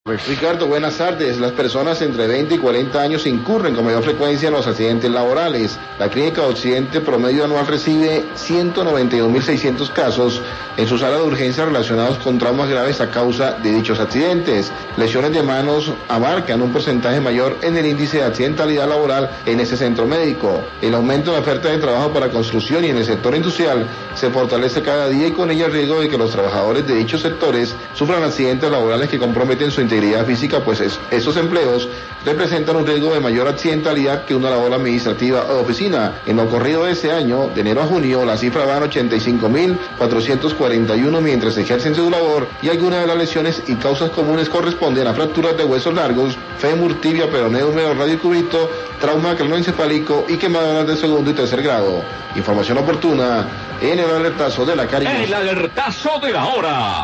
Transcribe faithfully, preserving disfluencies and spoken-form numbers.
Ricardo, buenas tardes. Las personas entre veinte y cuarenta años incurren con mayor frecuencia en los accidentes laborales. La Clínica de Occidente promedio anual recibe ciento noventa y dos mil seiscientos casos en su sala de urgencia relacionados con traumas graves a causa de dichos accidentes. Lesiones de manos abarcan un porcentaje mayor en el índice de accidentalidad laboral en ese centro médico. El aumento en la oferta de trabajo para construcción y en el sector industrial se fortalece cada día y con ello el riesgo de que los trabajadores de dichos sectores sufran accidentes laborales que comprometen su integridad física, pues es, esos empleos representan un riesgo de mayor accidentalidad que una labor administrativa o de oficina. En lo corrido de este año, de enero a junio, la cifra va en ochenta y cinco mil cuatrocientos cuarenta y uno mientras ejercen su labor, y algunas de las lesiones y causas comunes corresponden a fracturas de huesos largos, fémur, tibia, peroné húmero, radiocúbito, trauma craneoencefálico y quemaduras de segundo y tercer grado. Información oportuna en el alertazo de la Caribe. El alertazo de la hora.